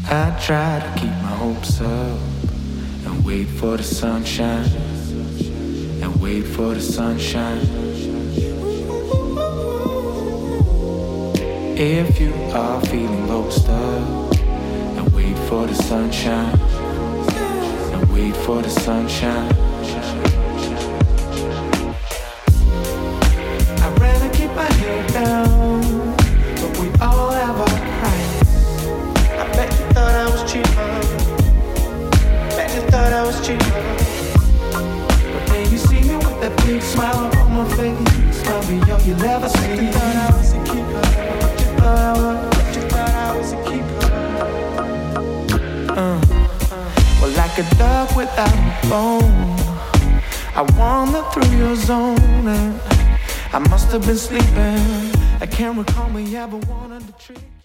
I try to keep my hopes up and wait for the sunshine, and wait for the sunshine. If you are feeling low stuck, and wait for the sunshine, and wait for the sunshine. I'd rather keep my head down, but we all have our price. I bet you thought I was cheaper, bet you thought I was cheaper. But then you see me with that big smile on my face, probably all you'll ever see. You thought I was a keeper, you thought I was a keeper. Well, like a dog without a bone, I wandered through your zone and I must have been sleeping. I can't recall me ever wanted to treat.